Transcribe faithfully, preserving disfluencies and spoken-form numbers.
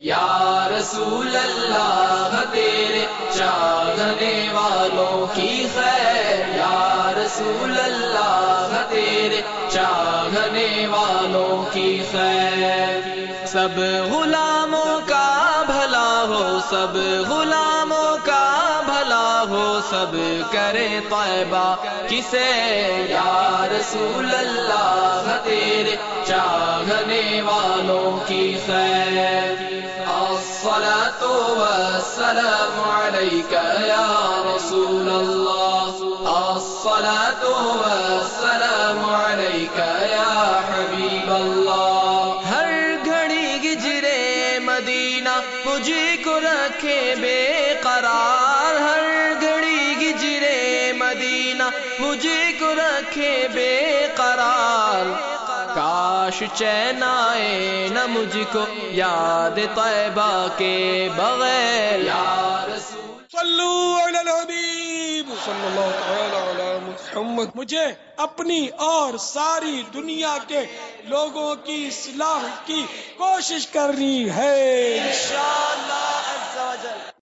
یا رسول اللہ تیرے چاہنے والوں کی خیر، یا رسول اللہ تیرے چاہنے والوں کی خیر، سب غلاموں کا بھلا ہو، سب غلاموں کا بھلا ہو، سب کرے طیبہ کسے، یا رسول اللہ تیرے چاہنے والوں کی خیر، الصلاة والسلام علیک یا رسول اللہ، الصلاة والسلام علیک یا حبیب اللہ، ہر گھڑی گجرے مدینہ مجھے کو رکھے بے قرار، ہر گھڑی گجرے مدینہ مجھے کو رکھے بے قرار، کاش چین آئے نہ مجھ کو یاد طیبہ کے بغیر، یا رسول صلو علی الحبیب صلی اللہ تعالی علی محمد۔ مجھے اپنی اور ساری دنیا کے لوگوں کی اصلاح کی کوشش کرنی ہے انشاءاللہ عز و جل۔